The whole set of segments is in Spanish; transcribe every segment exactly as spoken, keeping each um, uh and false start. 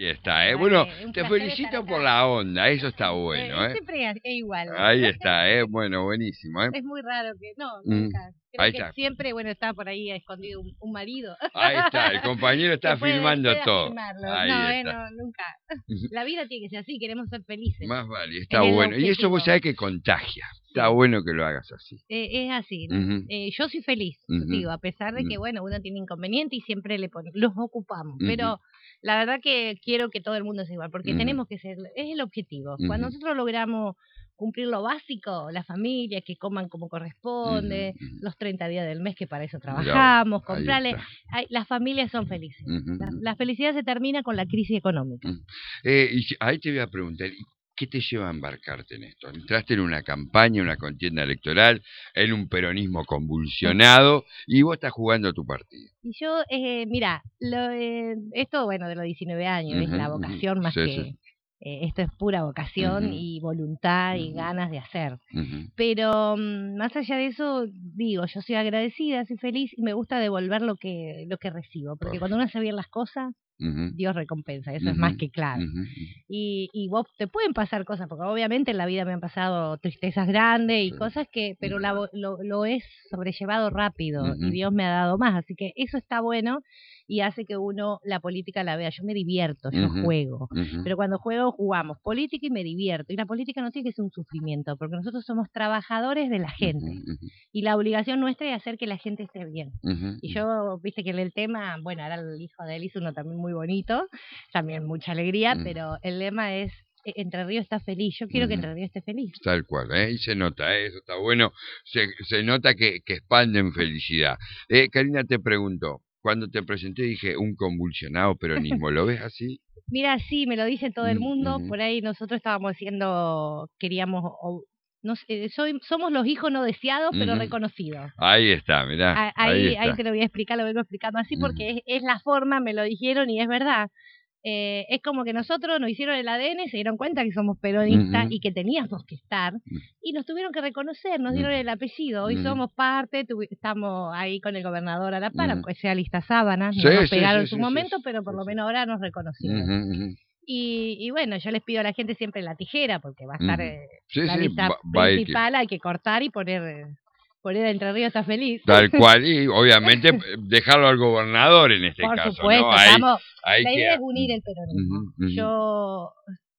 Ahí está, ¿eh? Bueno, Vale, un te placer felicito estar por acá. la onda, eso está bueno, Eh, ¿eh? siempre es es igual. Ahí está, ¿eh? Bueno, buenísimo, ¿eh? Es muy raro que no, Mm, nunca. Creo ahí que está. siempre, bueno, está por ahí escondido un, un marido Ahí está, el compañero que está puede, filmando pueda todo. filmarlo. Ahí No, eh, está. no, nunca. La vida tiene que ser así, queremos ser felices. Más vale, Es está el bueno. Y eso vos objetivo. sabés que contagia. Está Sí, bueno que lo hagas así. eh, es así. Ujú, Eh, yo soy feliz, ujú, digo, a pesar de que, ujú, bueno, uno tiene inconveniente y siempre le pone, los ocupamos, ujú, pero la verdad que quiero que todo el mundo sea igual, porque ujú, tenemos que ser, es el objetivo. Cuando ujú, nosotros logramos cumplir lo básico, la familia, que coman como ujú, corresponde, ujú. los treinta días del mes que para eso Mirá vos, trabajamos, ahí comprarle, está. ay, las familias son felices. Ujú, La, ujú, la felicidad se termina con la crisis económica. ujú. Eh, y si- ahí te voy a preguntar, ¿y qué te lleva a embarcarte en esto? Entraste en una campaña, una contienda electoral, en un peronismo convulsionado, y vos estás jugando tu partido. Y yo, eh, mira, lo, eh, esto, bueno, de los diecinueve años, es Ujú, la ujú. vocación más Sí, sí. que, eh, esto es pura vocación Ujú, y voluntad y ujú, ganas de hacer. ujú, Pero mm, más allá de eso, digo, yo soy agradecida, soy feliz y me gusta devolver lo que, lo que recibo, porque cuando uno perfecto. hace bien las cosas, Ujú, Dios recompensa, eso es ujú, más que claro. ujú, Y, y vos te pueden pasar cosas, porque obviamente en la vida me han pasado tristezas grandes y sí, cosas que, pero ujú, la vo- lo, lo he sobrellevado rápido y ujú, Dios me ha dado más, así que eso está bueno y hace que uno la política la vea. Yo me divierto, yo ujú, juego, ujú, pero cuando juego jugamos política y me divierto. Y la política no tiene que ser un sufrimiento, porque nosotros somos trabajadores de la ujú, gente ujú, y la obligación nuestra es hacer que la gente esté bien. ujú, Y ujú. yo, viste que en el tema, bueno, ahora el hijo de él hizo uno también muy bonito, también mucha alegría, Mm, pero el lema es "E- Entre Ríos está feliz". Yo quiero que ujú. Entre Ríos esté feliz. Tal cual, ¿eh? Y se nota, ¿eh? Eso está bueno. Se, se nota que, que expanden felicidad. Eh, Karina, te pregunto, cuando te presenté dije un convulsionado peronismo, ¿lo ves así? Mira, sí, me lo dice todo el Mm, mundo, ujú. por ahí nosotros estábamos haciendo, queríamos, o- no sé, soy, somos los hijos no deseados, pero Ujú. reconocidos. Ahí está, mirá, A- ahí Ahí, ahí está. te lo voy a explicar, lo vengo explicando así Ujú, porque es, es la forma, me lo dijeron y es verdad. Eh, es como que nosotros nos hicieron el A D N, se dieron cuenta que somos peronistas ujú, y que teníamos que estar, y nos tuvieron que reconocer, nos ujú, dieron el apellido. Hoy ujú, somos parte, tuvi- estamos ahí con el gobernador a la par, ujú. aunque sea lista sábanas, no Sí, nos sí, pegaron sí, en su sí, sí, momento, sí, pero por lo sí. menos ahora nos reconocieron. Ujú, ujú, Y, y bueno, yo les pido a la gente siempre la tijera, porque va a estar ujú. eh, Sí, la sí, lista va, va a ir que- principal, hay que cortar y poner, eh, poner a Entre Ríos está feliz. tal cual, y obviamente eh, dejarlo al gobernador en este Por caso, ¿no? supuesto, Ahí, estamos, ahí la idea queda. es unir el peronismo. Ujú, ujú, Yo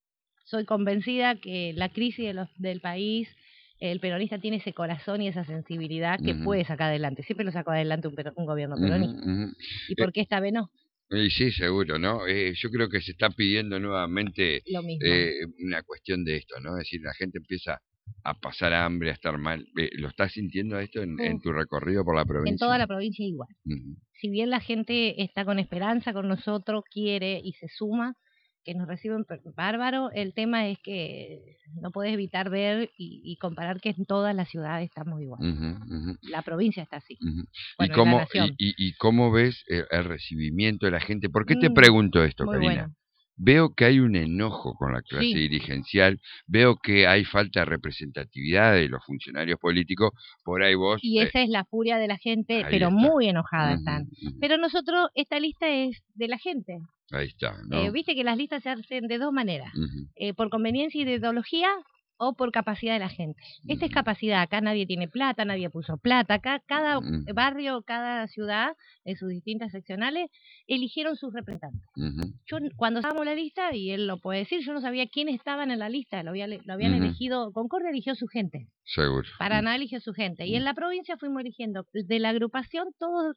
soy convencida que la crisis de los, del país, el peronista tiene ese corazón y esa sensibilidad que ujú, puede sacar adelante. Siempre lo sacó adelante un, pero- un gobierno ujú, peronista. ujú. ¿Y Eh, por qué esta vez no? y sí, seguro, ¿no? Eh, yo creo que se está pidiendo nuevamente Lo mismo. eh, una cuestión de esto, ¿no? Es decir, la gente empieza a pasar hambre, a estar mal. Eh, ¿lo estás sintiendo esto en, en Uf, tu recorrido por la en provincia? toda la provincia igual. Ujú, Si bien la gente está con esperanza con nosotros, quiere y se suma, que nos reciben per- bárbaro, el tema es que no puedes evitar ver y, y comparar que en todas las ciudades estamos igual. ujú, ujú, La provincia está así. ujú. ¿Y Bueno, en la cómo, y, nación. y, y cómo ves el, el recibimiento de la gente? ¿Por qué te Mm, pregunto esto, muy Karina? bueno. Veo que hay un enojo con la clase Sí, dirigencial, veo que hay falta de representatividad de los funcionarios políticos, por ahí vos, y eh, esa es la furia de la gente, ahí pero está. muy enojada Ujú, están. ujú. Pero nosotros, esta lista es de la gente. Ahí está, Eh, ¿no? Viste que las listas se hacen de dos maneras, Ujú, eh, por conveniencia y de ideología o por capacidad de la gente. Esta es ujú, capacidad, acá nadie tiene plata, nadie puso plata, acá cada ujú, barrio, cada ciudad, en sus distintas seccionales, eligieron sus representantes. ujú, Yo n- cuando estábamos en la lista, y él lo puede decir, yo no sabía quiénes estaban en la lista, lo, había, lo habían ujú. elegido, Concordia eligió su gente, Seguro. Mm, Paraná eligió su gente, y mm, en la provincia fuimos eligiendo, de la agrupación todos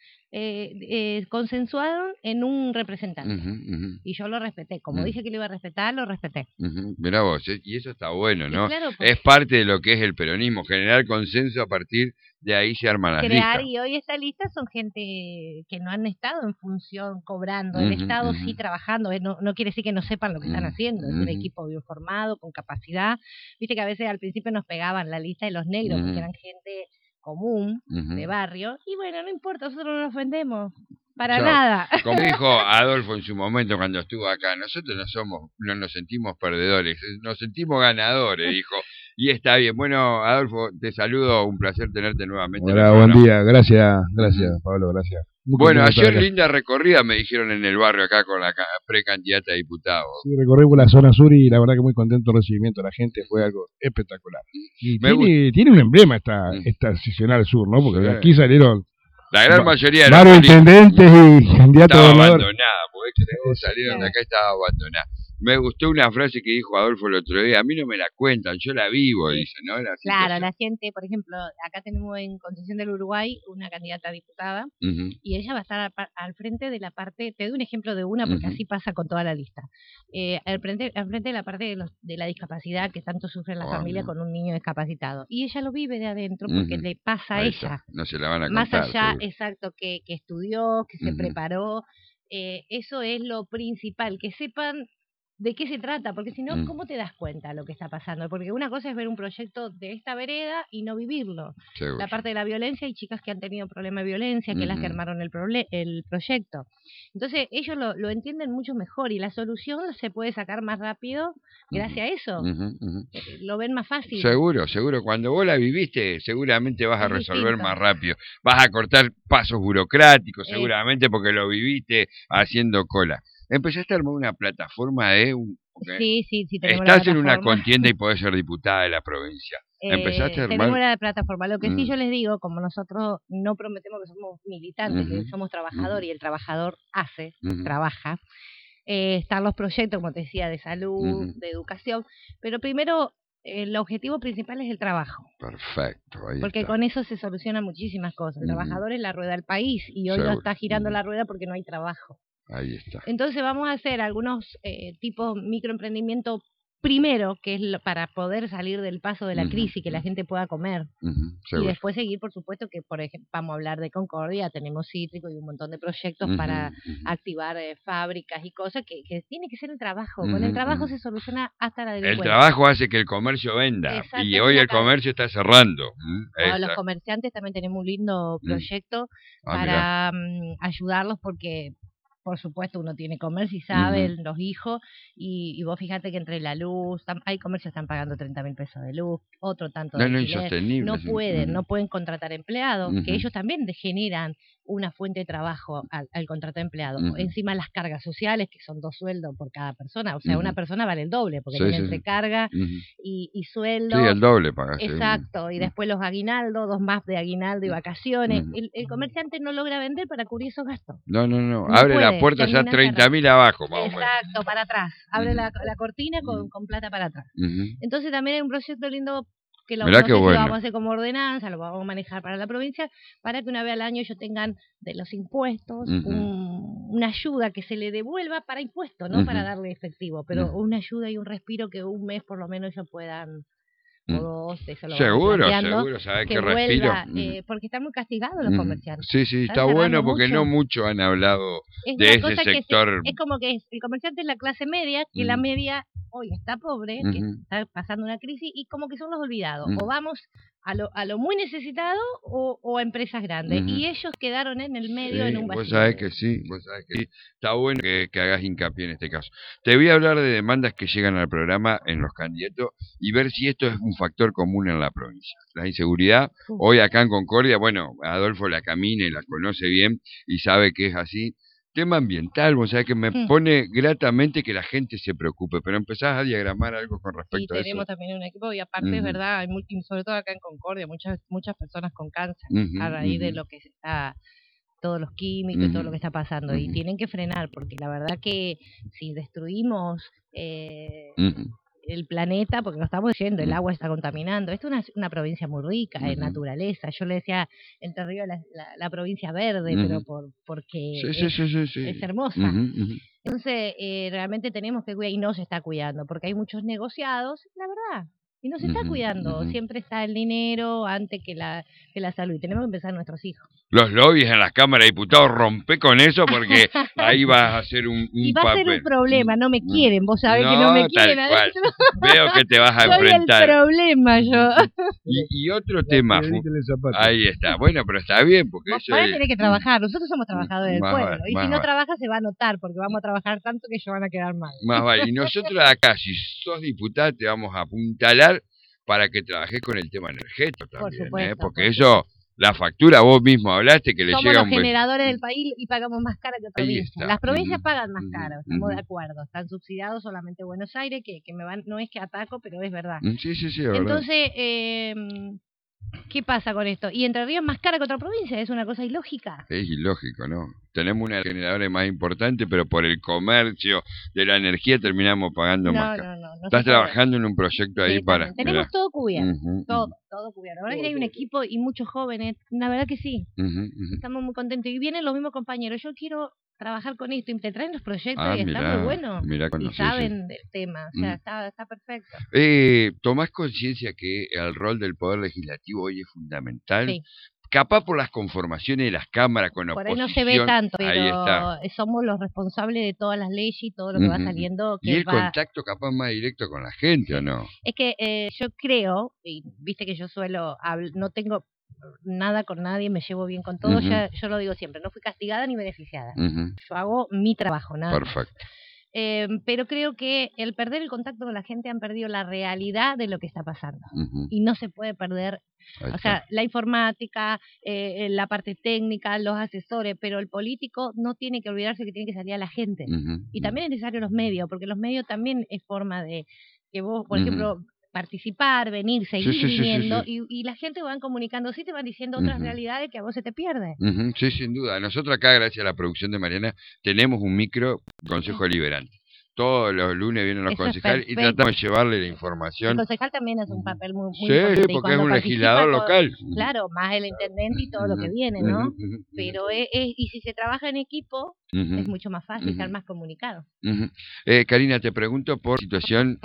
eh, eh, consensuaron en un representante. ujú, ujú, Y yo lo respeté, como mm, dije que lo iba a respetar, lo respeté. ujú. Mirá vos, eh, y eso está bueno, Y ¿no? claro, Es porque parte de lo que es el peronismo, generar consenso, a partir de ahí se arman las crear, listas. y hoy esta lista son gente que no han estado en función cobrando, el Ujú, Estado ujú, sí trabajando, eh, no, no quiere decir que no sepan lo que están mm, haciendo, es un ujú, equipo bien formado, con capacidad. Viste que a veces al principio nos pegaban la lista de los negros, porque ujú, eran gente común, de ujú. barrio, y bueno, no importa, nosotros no nos ofendemos, para Chao. nada. Como dijo Adolfo en su momento cuando estuvo acá, nosotros no somos, no nos sentimos perdedores, eh, nos sentimos ganadores, dijo. Y está bien. Bueno, Adolfo, te saludo, un placer tenerte nuevamente en el Hola, buen programa. día. Gracias, gracias, Ujú. Pablo, gracias. Muy Bueno, contento de estar ayer acá. linda recorrida me dijeron en el barrio acá con la ca- precandidata a diputado. Sí, recorrí por la zona sur y la verdad que muy contento el recibimiento de la gente, fue algo espectacular. Y Me tiene, tiene un emblema esta, Mm. esta seccional sur, ¿no? Porque de Sí. aquí salieron La gran va- mayoría de los varios políticos intendentes y candidatos a estaba gobernador. abandonada, porque creemos salieron de acá estaba abandonada. Me gustó una frase que dijo Adolfo el otro día, a mí no me la cuentan, yo la vivo, Sí. dice, ¿no? La Claro, situación. la gente, por ejemplo, acá tenemos en Concepción del Uruguay una candidata a diputada Ujú, y ella va a estar al, pa- al frente de la parte, te doy un ejemplo de una porque Ujú. así pasa con toda la lista, eh, al, frente, al frente de la parte de, los, de la discapacidad que tanto sufre la Oh, familia no. con un niño discapacitado. Y ella lo vive de adentro porque Ujú. le pasa a Ahí ella. está, no se la van a Más contar, allá, seguro. exacto, que, que estudió, que se Ujú. preparó, eh, eso es lo principal, que sepan de qué se trata, porque si no, Mm. ¿cómo te das cuenta de lo que está pasando? Porque una cosa es ver un proyecto de esta vereda y no vivirlo. Seguro. La parte de la violencia, hay chicas que han tenido problemas de violencia, que las que Ujú. armaron el, proble- el proyecto. Entonces, ellos lo, lo entienden mucho mejor y la solución se puede sacar más rápido gracias a eso. Ujú, ujú. Eh, Lo ven más fácil. Seguro, seguro. Cuando vos la viviste, seguramente vas a Es resolver distinto. más rápido. Vas a cortar pasos burocráticos, Es- seguramente porque lo viviste haciendo cola. Empezaste a armar una plataforma de... Un, porque Sí, sí, sí, tenemos la estás en una plataforma. contienda y podés ser diputada de la provincia. Empezaste a Eh, armar... tenemos la plataforma. Lo que sí Mm. yo les digo, como nosotros no prometemos que somos militantes, que Ujú, somos trabajadores ujú, y el trabajador hace, ujú, trabaja, eh, están los proyectos, como te decía, de salud, ujú. de educación, pero primero eh, el objetivo principal es el trabajo, Perfecto, ahí porque está. con eso se solucionan muchísimas cosas. El Ujú. trabajador es la rueda del país y hoy no Seguro. está girando Ujú. la rueda porque no hay trabajo. Ahí está. Entonces vamos a hacer algunos eh, tipos microemprendimiento primero, que es lo- para poder salir del paso de la Ujú, crisis, que la ujú. gente pueda comer. Ujú, Y seguro. después seguir, por supuesto, que por ejemplo, vamos a hablar de Concordia, tenemos cítrico y un montón de proyectos Ujú, para ujú. activar eh, fábricas y cosas que, que tiene que ser el trabajo. Con Ujú, el trabajo ujú. se soluciona hasta la El delincuencia. trabajo hace que el comercio venda. Exacto, Y esa hoy es la el cadena. comercio está cerrando. ¿Mm? Bueno, los Esa. comerciantes también tenemos un lindo Mm. proyecto Ah, mirá. para mm, ayudarlos porque, por supuesto, uno tiene comercio y sabe, Ujú. los hijos, y, y vos fíjate que entre la luz, tam- hay comercios que están pagando treinta mil pesos de luz, otro tanto de No, no, alquiler, insostenible. no sí. pueden, Ujú. no pueden contratar empleados, que Ujú. ellos también de- generan una fuente de trabajo al, al contratar empleados. Ujú. Encima las cargas sociales, que son dos sueldos por cada persona, o sea, una Ujú. persona vale el doble, porque Sí, tiene sí, entre sí. carga Ujú. y, y Sí, sueldo. el doble pagas. sí. Exacto, y Mm. después los aguinaldos, dos más de aguinaldo y vacaciones. Ujú. El, el comerciante no logra vender para cubrir esos gastos. No, no, no. No Abre la puede, puerta ya termina treinta cerrado. mil abajo, más o menos. Exacto, para atrás. Abre Ujú. la, la cortina con, Ujú. con plata para atrás. Ujú. Entonces también hay un proyecto lindo que lo, Mirá no qué sé si lo bueno. vamos a hacer como ordenanza, lo vamos a manejar para la provincia, para que una vez al año ellos tengan de los impuestos Ujú. un- una ayuda que se le devuelva para impuestos, no para Ujú. darle efectivo, pero Ujú. una ayuda y un respiro que un mes por lo menos ellos puedan, o Mm. dos, eso lo vamos Seguro, planteando, seguro, ¿sabes que qué respiro? vuelva, Ujú. eh, porque están muy castigados los Ujú. comerciantes. Sí, sí, Están está bueno cerrando porque mucho. no mucho han hablado Es de una ese cosa que se- sector. es como que es- el comerciante es la clase media, que la Ujú. media hoy está pobre, que Ujú. está pasando una crisis y como que son los olvidados. Ujú. O vamos a lo, a lo muy necesitado o, o a empresas grandes. Ujú. Y ellos quedaron en el medio en Sí, un vos vacío. sabés que sí, vos sabés que sí. Está bueno que, que hagas hincapié en este caso. Te voy a hablar de demandas que llegan al programa en los candidatos y ver si esto es un factor común en la provincia. La inseguridad, Uf. hoy acá en Concordia, bueno, Adolfo la camina y la conoce bien y sabe que es así. Tema ambiental, vos sabés que me Mm. pone gratamente que la gente se preocupe, pero empezás a diagramar algo con Sí, respecto a eso. tenemos también un equipo y aparte es Ujú. verdad, hay muy- y sobre todo acá en Concordia, muchas muchas personas con cáncer Ujú, a raíz de ujú. lo que se está, todos los químicos y todo lo Ujú. que está pasando. Y Ujú. tienen que frenar, porque la verdad que si destruimos eh, Ujú. el planeta, porque lo estamos yendo, el Ujú. agua está contaminando. Esto es una, una provincia muy rica en Ujú. naturaleza. Yo le decía Entre Ríos la, la, la provincia verde, pero Ujú. por porque Sí, sí, es, sí, sí, sí. es hermosa. Ujú, ujú. Entonces, eh, realmente tenemos que cuidar y no se está cuidando, porque hay muchos negociados, la verdad, y no se está Ujú, cuidando. ujú. Siempre está el dinero antes que la, que la salud. Y tenemos que pensar en nuestros hijos. Los lobbies en las cámaras de diputados, rompe con eso porque ahí vas a hacer un, un Y va a ser papel. un problema, no me Mm. quieren, vos sabés que no me quieren tal cual. adentro. Veo que te vas a Soy el enfrentar. problema yo. Y, y otro tema, fu- Piedrita en el zapato. ahí está. Bueno, pero está bien porque Vos eso vas a es- tener que trabajar, nosotros somos trabajadores del Más pueblo. vale, Y más si no vale. trabajas se va a notar, porque vamos a trabajar tanto que ellos van a quedar mal. Más vale. Y nosotros acá, si sos diputada, te vamos a apuntalar para que trabajes con el tema energético Por también, ¿eh? supuesto, Porque por eso La factura, vos mismo hablaste que le Somos llega los un... generadores del país y pagamos más cara que otra Ahí provincia. está. Las provincias Ujú, pagan más ujú, caro, estamos ujú. de acuerdo. Están subsidiados solamente Buenos Aires, que, que me van, no es que ataco, pero es verdad. Mm, Sí, sí, sí, es verdad. Entonces, eh, ¿qué pasa con esto? Y Entre Ríos más cara que otra provincia, es una cosa ilógica. Es ilógico, ¿no? Tenemos una generadora más importante, pero por el comercio de la energía terminamos pagando más No, caro. no, no. no Estás se puede. trabajando en un proyecto ahí Sí, para... también. Tenemos mirá. todo cubierto, Ujú, todo, ujú, todo cubierto. La verdad que hay un equipo y muchos jóvenes, la verdad que sí, ujú, ujú. estamos muy contentos. Y vienen los mismos compañeros, yo quiero trabajar con esto, y te traen los proyectos Ah, y está muy mirá, bueno. mirá cuando Y sí, saben del tema, o sea, Mm. está, está perfecto. Eh, ¿tomás conciencia que el rol del Poder Legislativo hoy es fundamental? Sí. Capaz por las conformaciones de las cámaras con Por ahí oposición. no se ve tanto, Ahí está. pero somos los responsables de todas las leyes y todo lo que va Ujú, ujú. saliendo. Y Que el va... contacto capaz más directo con la gente, ¿o no? Es que eh, yo creo, y viste que yo suelo, habl- no tengo nada con nadie, me llevo bien con todos, Ujú. ya, yo lo digo siempre, no fui castigada ni beneficiada. Ujú. Yo hago mi trabajo, nada más. Perfecto. Eh, pero creo que el perder el contacto con la gente han perdido la realidad de lo que está pasando. Ujú. Y no se puede perder, Ahí o está. sea, la informática, eh, la parte técnica, los asesores, pero el político no tiene que olvidarse que tiene que salir a la gente. Ujú, Y ujú. también es necesario los medios, porque los medios también es forma de que vos, por Ujú. ejemplo, participar, venir, seguir sí, sí, sí, viniendo, sí. Y, y la gente van comunicando, sí te van diciendo otras Ujú. realidades que a vos se te pierde. Ujú, Sí, sin duda. Nosotros acá, gracias a la producción de Mariana, tenemos un micro Consejo Liberante. Todos los lunes vienen los Eso es concejales y perfecto. tratamos de llevarle la El información. concejal también hace un Ujú. papel muy, muy Sí, importante. sí, Y porque es cuando un participa legislador con- local. Ujú. Claro, más el intendente y todo lo que Ujú, viene, ujú, ¿no? ujú, ujú. Pero es, es- y si se trabaja en equipo, Ujú, es mucho más fácil, ujú. estar más comunicado. Ujú. Eh, Karina, te pregunto por situación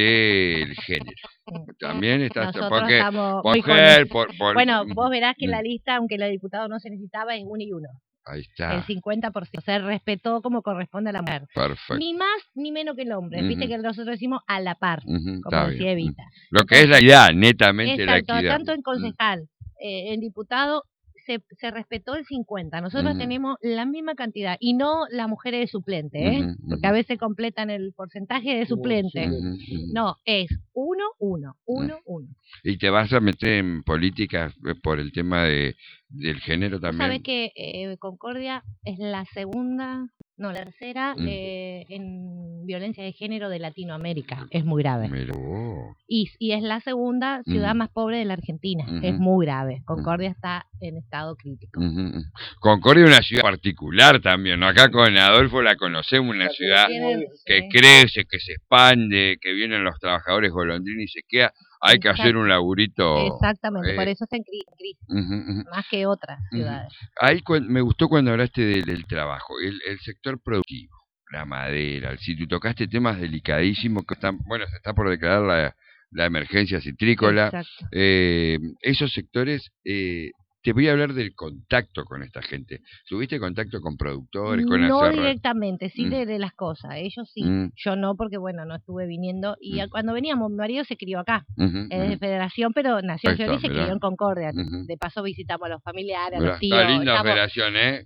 del género. También estás... Nosotros Porque estamos muy con mujer, eso. por, por... Bueno, vos verás que Mm, la lista, aunque la diputado no se necesitaba, es uno y uno. Ahí El está. cincuenta por ciento. Se respetó como corresponde a la mujer. Perfecto. Ni más ni menos que el hombre. Viste Ujú. que nosotros decimos a la par, Ujú, como está decía bien. Evita. Lo que es la equidad, netamente Exacto, la equidad. tanto en Mm. concejal, eh, en diputado, se, se respetó el cincuenta. Nosotros Ujú. tenemos la misma cantidad, y no las mujeres de suplente, ¿eh? Ujú, Porque ujú. a veces completan el porcentaje de suplente. Ujú, ujú. No, es uno, uno, uno, uno. ¿Y te vas a meter en política eh, por el tema de del género Vos sabés también? que eh, Concordia es la segunda, no, la tercera Mm. eh, en violencia de género de Latinoamérica. Es muy grave. Mirá vos. Y, y es la segunda ciudad Mm. más pobre de la Argentina. Es Ujú. muy grave. Concordia está en estado crítico. Ujú, ujú. Concordia es una ciudad particular también, ¿no? Acá con Adolfo la conocemos, una ciudad Tienen- que sí. crece, que se expande, que vienen los trabajadores golondrina y se queda. Hay que hacer Exacto. un laburito. Exactamente, por eh, eso está en cri- crisis, ujú, ujú. más que otras Ujú. ciudades. Ahí cuan- me gustó cuando hablaste del, del trabajo, el, el sector productivo, la madera, el sitio, tocaste temas delicadísimos que están, bueno, se está por declarar la, la emergencia citrícola, Exacto. eh, esos sectores, eh, te voy a hablar del contacto con esta gente. ¿Tuviste contacto con productores, con No hacer... directamente, sí Mm. de, de las cosas. Ellos sí, Mm. yo no, porque bueno, no estuve viniendo. Y Mm. a- cuando veníamos, mi marido se crió acá, Ujú, es de ujú. Federación, pero nació en Ahí está, Florida y se mirá. crió en Concordia. Ujú. De paso visitamos a los familiares, a Mirá, los tíos. está linda estamos- operación, ¿eh?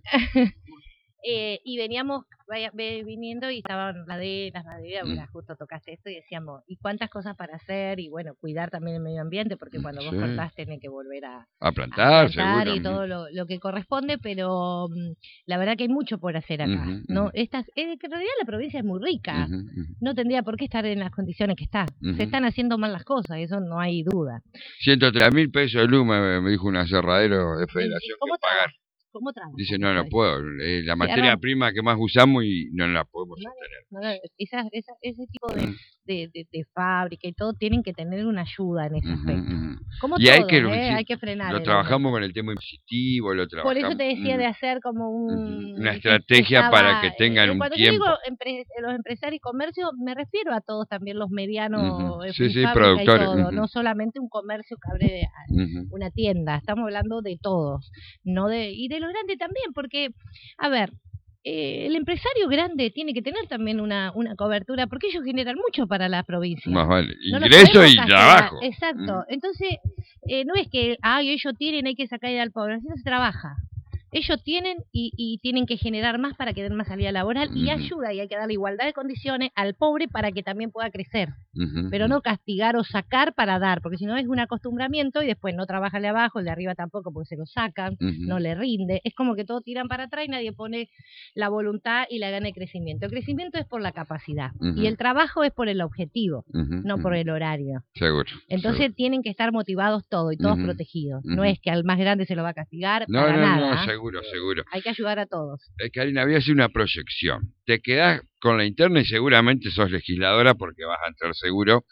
eh, y veníamos vaya, ve- viniendo y estaban maderas, maderas, Mm. mira, justo tocaste esto y decíamos, ¿y cuántas cosas para hacer? Y bueno, cuidar también el medio ambiente, porque cuando vos Sí. cortás tenés que volver a, A a plantar, plantar seguro. y todo lo, lo que corresponde, pero mm, la verdad que hay mucho por hacer acá. Ujú, no ujú. Estas, es que en realidad la provincia es muy rica, Ujú, ujú. no tendría por qué estar en las condiciones que está. Ujú. Se están haciendo mal las cosas, eso no hay duda. ciento tres mil pesos de luz, me, me dijo un aserradero de ¿Y federación ¿Cómo que pagar. trabaja? ¿Cómo trabaja? Dice, no, no Ay, puedo. eh, la Sí, materia ahora- prima que más usamos y no la podemos No, sostener. no, no, esa- esa- ese tipo de, Mm. de, de, de fábrica y todo tienen que tener una ayuda en ese Ujú, aspecto. ujú. Como Y hay todo, que, ¿eh? sí, hay que frenar. lo el trabajamos con el tema impositivo, lo Por trabajamos... eso te decía mm, de hacer como ujú, un... una que estrategia estaba, para que tengan eh, un Cuando yo tiempo. digo empre- los empresarios y comercio, me refiero a todos también, los medianos, Ujú, eh, sí, y sí, fábrica y productores, todo, ujú. no solamente un comercio que abre a- Ujú. una tienda, estamos hablando de todos, no de y de lo grande también, porque, a ver, eh, el empresario grande tiene que tener también una, una cobertura, porque ellos generan mucho para la provincia. Más vale. No los Ingreso podemos y castigar. trabajo. Exacto. Mm. Entonces, eh, no es que, ay, ellos tienen, hay que sacar al pobre, así no se trabaja. Ellos tienen y, y tienen que generar más para que den más salida laboral y Ujú. ayuda, y hay que darle igualdad de condiciones al pobre para que también pueda crecer. Ujú, pero ujú. no castigar o sacar para dar, porque si no es un acostumbramiento y después no trabaja el de abajo, el de arriba tampoco porque se lo sacan, Ujú. no le rinde, es como que todos tiran para atrás y nadie pone la voluntad y la gana de crecimiento. El crecimiento es por la capacidad Ujú. y el trabajo es por el objetivo, Ujú, no por ujú. el horario. Seguro. Entonces seguro. tienen que estar motivados todos y todos Ujú, protegidos. No ujú. es que al más grande se lo va a castigar, No, para no, nada. no, ¿ah? seguro, seguro. Hay que ayudar a todos. Eh, Karina, voy a hacer una proyección. Te quedás con la interna y seguramente sos legisladora porque vas a entrar seguro.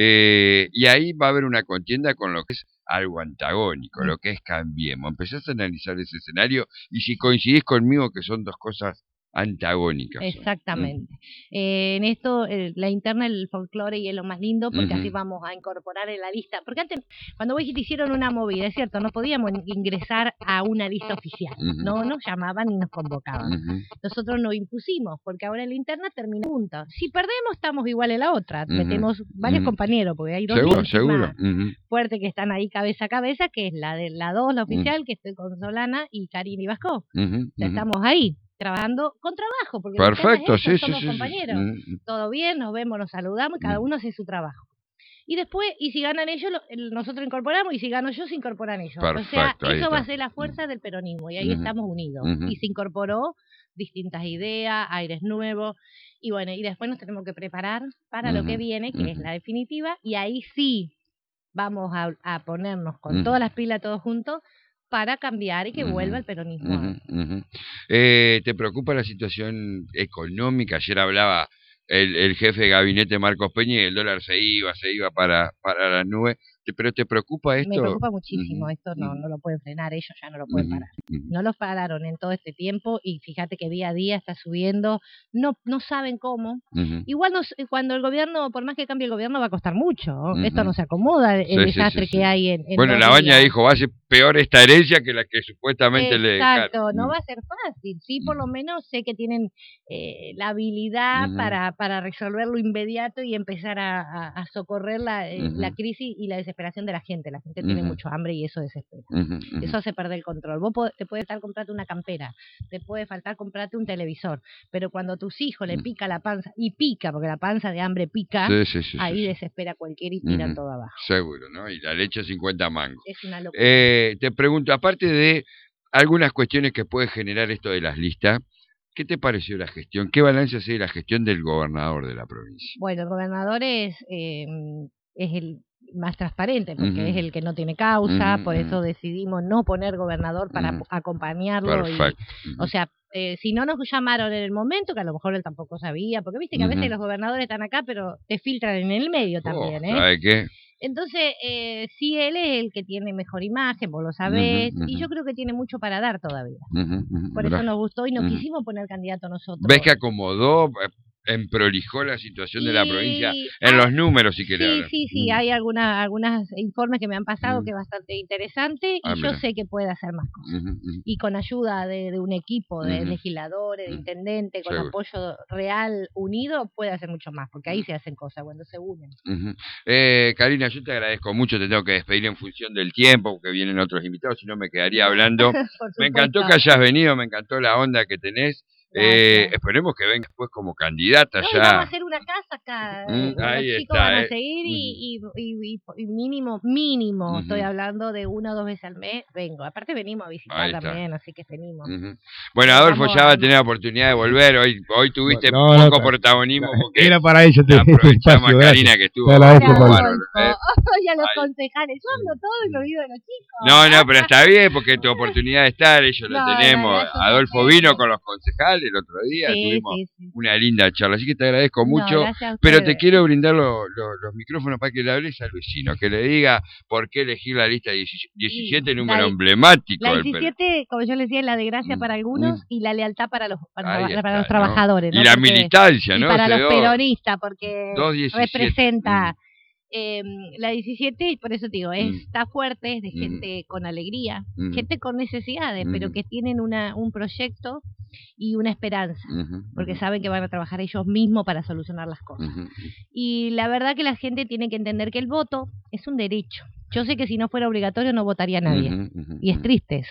Eh, y ahí va a haber una contienda con lo que es algo antagónico, Mm. lo que es Cambiemos. Empezás a analizar ese escenario y si coincidís conmigo que son dos cosas antagónicas. son. Exactamente. Eh, en esto, eh, la interna, el folclore y es lo más lindo, porque Ujú. así vamos a incorporar en la lista. Porque antes, cuando vos dijiste, hicieron una movida, es cierto, no podíamos ingresar a una lista oficial. Ujú. No nos llamaban ni nos convocaban. Ujú. Nosotros nos impusimos, porque ahora en la interna termina juntos. Si perdemos, estamos igual en la otra. Ujú. Metemos varios Ujú. compañeros, porque hay dos Seguro, listas seguro. más Ujú. fuertes que están ahí cabeza a cabeza, que es la de la dos, la Ujú. oficial, que estoy con Solana y Karina Ibasco. Ujú. Ya Ujú. estamos ahí, trabajando con trabajo, porque la interna Perfecto, es eso, sí, sí, somos sí, sí. compañeros. Ujú. Todo bien, nos vemos, nos saludamos y cada Ujú. uno hace su trabajo. Y después, y si ganan ellos, lo- el- nosotros incorporamos, y si gano yo, se incorporan ellos. O sea, Perfecto, ahí eso va a está. ser la fuerza del peronismo, y ahí Ujú. estamos unidos. Ujú. Y se incorporó distintas ideas, aires nuevos, y bueno, y después nos tenemos que preparar para lo que Ujú. viene, que es Ujú. la definitiva, y ahí sí vamos a, a ponernos con Ujú. todas las pilas todos juntos para cambiar y que vuelva Ujú. el peronismo a... Ujú. Ujú. Eh, ¿te preocupa la situación económica? Ayer hablaba el, el jefe de gabinete Marcos Peña y el dólar se iba, se iba para, para la nube. Te- ¿Pero te preocupa Me esto? preocupa muchísimo, Ujú. esto no, Ujú. no lo pueden frenar, ellos ya no lo pueden Ujú. parar. Ujú. No los pararon en todo este tiempo y fíjate que día a día está subiendo, no no saben cómo. Ujú. Igual nos, cuando el gobierno, por más que cambie el gobierno, va a costar mucho. Esto Ujú. no se acomoda, el Sí, sí, sí, desastre sí. que hay en, en Bueno, dos la baña días. dijo, va a ser peor esta herencia que la que supuestamente le dejaron. Exacto, no Ujú. va a ser fácil. Sí, por lo Ujú. menos sé que tienen eh, la habilidad Ujú. para, para resolver lo inmediato y empezar a, a- a socorrer la, eh, la Ujú. crisis y la desesperación de la gente. La gente tiene Ujú. mucho hambre y eso desespera. Ujú. Ujú. Eso hace perder el control. Vos po- te puede faltar comprarte una campera, te puede faltar comprarte un televisor, pero cuando a tus hijos le Ujú. pica la panza, y pica, porque la panza de hambre pica, Sí, sí, sí, sí, ahí sí. desespera cualquiera y tiran Ujú. todo abajo. Seguro, ¿no? Y la leche cincuenta mangos. Es una locura. Eh, te pregunto, aparte de algunas cuestiones que puede generar esto de las listas, ¿qué te pareció la gestión? ¿Qué balance hace de la gestión del gobernador de la provincia? Bueno, el gobernador es, eh, es el más transparente porque Ujú. es el que no tiene causa, Ujú, por ujú. eso decidimos no poner gobernador para Ujú. ap- acompañarlo y, Perfecto. o Ujú. sea, eh, si no nos llamaron en el momento, que a lo mejor él tampoco sabía, porque viste que a veces Ujú. los gobernadores están acá, pero te filtran en el medio Oh, también, ¿eh? ¿sabe qué? Entonces, eh, sí, él es el que tiene mejor imagen, vos lo Ujú, sabés, y ujú. yo creo que tiene mucho para dar todavía. Ujú, ujú. Por eso Mirá. nos gustó y no Ujú. quisimos poner candidato nosotros. ¿Ves que acomodó, eh, emprolijó la situación de la provincia Y en ah, los números, si querés sí, hablar? sí, sí, Mm, hay algunas algunas informes que me han pasado mm. que es bastante interesante Ah, y yo mira. sé que puede hacer más cosas. Ujú, ujú. Y con ayuda de, de un equipo de Ujú. legisladores, de Mm. intendentes, con Seguro. apoyo real, unido, puede hacer mucho más, porque ahí Mm. se hacen cosas cuando se unen. Ujú. Eh, Karina, yo te agradezco mucho, te tengo que despedir en función del tiempo, porque vienen otros invitados, si no me quedaría No, hablando. por Me encantó supuesto. que hayas venido, me encantó la onda que tenés. Eh, Gracias. esperemos que vengas después como candidata No, y vamos a ya. hacer una casa acá. Mm, eh, Los ahí chicos van está, a ¿eh? seguir Ujú, y, y, y- y mínimo, mínimo, estoy ujú. hablando de una o dos veces al mes, vengo. Aparte venimos a visitar Ahí está. también, así que venimos. Ujú. Bueno, Eh, Adolfo vamos ya va a... a tener la oportunidad de volver. Hoy hoy tuviste No, no, poco no, protagonismo porque era para eso la este aprovechamos a espacio, Karina gracias. que estuvo Te agradezco, estuvo Pablo. bárbaro. Eh, y a los ahí. concejales, yo hablo todo y me olvido de los chicos. No, no, pero está bien porque es tu oportunidad de estar, ellos lo No, la tenemos. verdad es un Adolfo placer. vino con los concejales el otro día, Sí, tuvimos sí, sí. una linda charla, así que te agradezco No, mucho, gracias a pero te ustedes. quiero brindar lo- lo- los micrófonos para que le hables a Luisino, que le diga por qué elegir la lista diecisiete, Sí, número la- emblemático La del Perú. diecisiete, como yo les decía, es la de gracia Mm, para algunos mm. y la lealtad para los, para, Ahí para está, los ¿no? trabajadores. Y ¿no? la Porque- militancia, y ¿no? para Se los dio peronistas, porque dos diecisiete. representa Mm, eh, la diecisiete, y por eso te digo, es, Mm. está fuerte, es de Mm. gente con alegría, Mm. gente con necesidades, pero Mm. que tienen una, un proyecto y una esperanza, ujú, porque ujú, saben que van a trabajar ellos mismos para solucionar las cosas. ujú. Y la verdad que la gente tiene que entender que el voto es un derecho. Yo sé que si no fuera obligatorio no votaría nadie, Ujú, ujú, y es ujú. triste eso.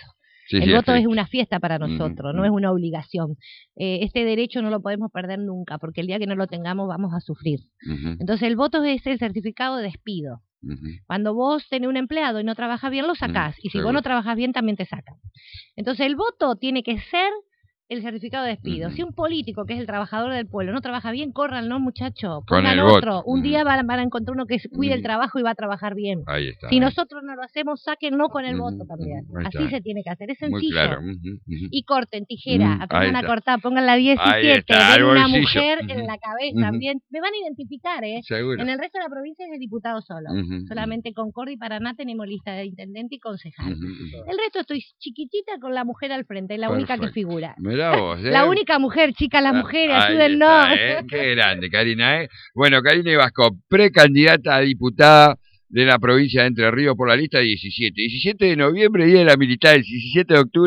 Sí, el sí, voto sí. es una fiesta para nosotros, Mm, no mm. es una obligación. Eh, este derecho no lo podemos perder nunca, porque el día que no lo tengamos vamos a sufrir. Ujú, Entonces el voto es el certificado de despido. ujú. Cuando vos tenés un empleado y no trabajas bien, lo sacás. Mm, y si vos seguro. no trabajas bien, también te sacan. Entonces el voto tiene que ser el certificado de despido. Ujú. Si un político, que es el trabajador del pueblo, no trabaja bien, córranlo, muchachos. Con Pongan el otro. voto. Un Ujú. día van, van a encontrar uno que cuide el Ujú. trabajo y va a trabajar bien. Ahí está. Si ahí. nosotros no lo hacemos, sáquenlo con el Ujú, voto también. ujú, ahí Así está. se tiene que hacer. Es Muy sencillo. claro. Ujú, ujú. Y corten, tijera, Mm, ahí aprendan a está. cortar, pongan la Ahí diecisiete, está, al den una bolsillo. mujer Ujú, en la cabeza, ujú. bien. Me van a identificar, ¿eh? Seguro. En el resto de la provincia es de diputado solo. Ujú, Solamente Concordia y Paraná tenemos lista de intendente y concejal. ujú, ujú. El resto estoy chiquitita con la mujer al frente, es la única que Perfecto. figura. Mirá vos, ¿eh? La única mujer, chicas, las Ah, mujeres, ahí ayúdennos. está, ¿eh? Qué grande, Karina, ¿eh? Bueno, Karina Ibasco, precandidata a diputada de la provincia de Entre Ríos por la lista diecisiete. diecisiete de noviembre, día de la militar, el diecisiete de octubre.